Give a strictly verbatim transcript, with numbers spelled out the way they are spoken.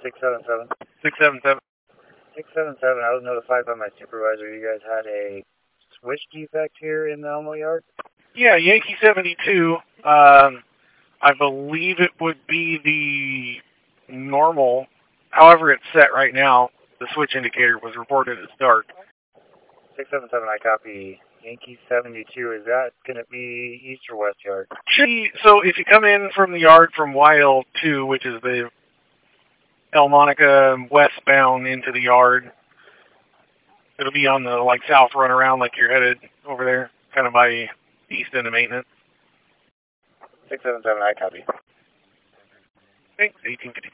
six seven seven. six seven seven. six seven seven, I was notified by my supervisor you guys had a switch defect here in the Elmo yard? Yeah, Yankee seventy-two. Um, I believe it would be the normal. However, it's set right now. The switch indicator was reported as dark. six seven seven, I copy. Yankee seventy-two, is that going to be east or west yard? So if you come in from the yard from Y L two, which is the El Monica westbound into the yard, it'll be on the like south run around like you're headed over there, kind of by east end of maintenance. six seven seven, I copy. Thanks, eighteen fifty.